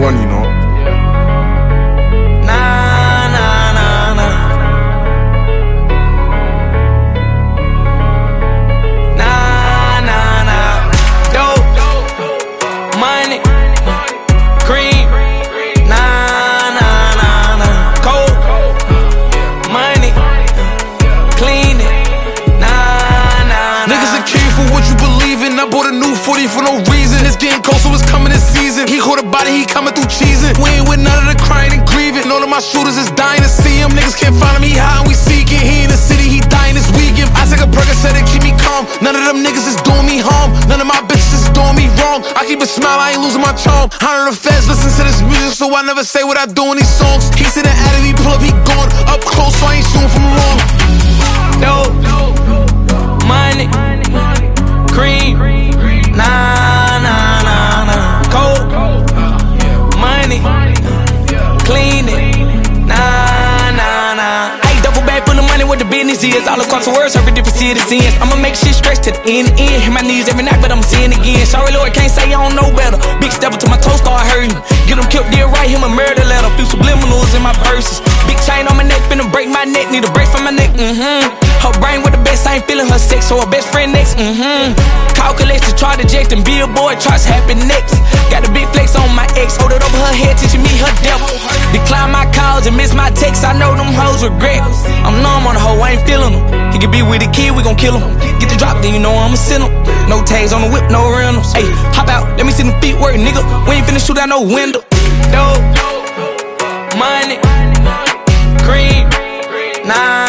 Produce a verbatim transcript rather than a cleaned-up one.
one, you know. Nah, nah, nah, nah. Nah, nah, nah. Dope, money, cream. Nah, nah, nah, nah. Cold, money, clean it. Nah, nah, nah. Niggas a king for what you believe in. I bought a new forty for no reason. It's getting cold, so it's coming this season. He caught a body, he coming through cheesing. We ain't with none of the crying and grieving. All of my shooters is dying to see him. Niggas can't find him, he high and we seeking. He in the city, he dying this weekend. I take a Percocet to keep me calm. None of them niggas is doing me harm. None of my bitches is doing me wrong. I keep a smile, I ain't losing my charm. Hundred of the feds listen to this music, so I never say what I do in these songs. He said the addict, he pull up, he gone. Up close, so I ain't shooting from long. Dope, money, cream. Nah, nah, nah, nah. Cold, money, clean it. Nah, nah, nah. Hey, double bag full of money, what the business is. All across the world, serving different citizens. I'ma make shit stretch to the end, end. Hit my knees every night, but I'm seeing again. Sorry, Lord, can't say I don't know better. Big step until my toes start hurting. Get them killed, dead right, him a murder letter. Few subliminals in my verses. Big chain on my neck, finna break my neck. Need a break from my neck, mm-hmm. Her brain with the best, I ain't feeling her sex, so her best friend next, mm-hmm. Calculates to try to eject and billboard charts happen next. Got a big flex on my ex, hold it over her head, teaching me her depth. Decline my calls and miss my texts, I know them hoes regret. I'm numb on the hoe, I ain't feeling them. He could be with the kid, we gon' kill him. Get the drop, then you know I'ma send him. No tags on the whip, no rentals. Ayy, hop out, let me see them feet work, nigga. We ain't finna shoot out no window. Dope, money, cream, nah.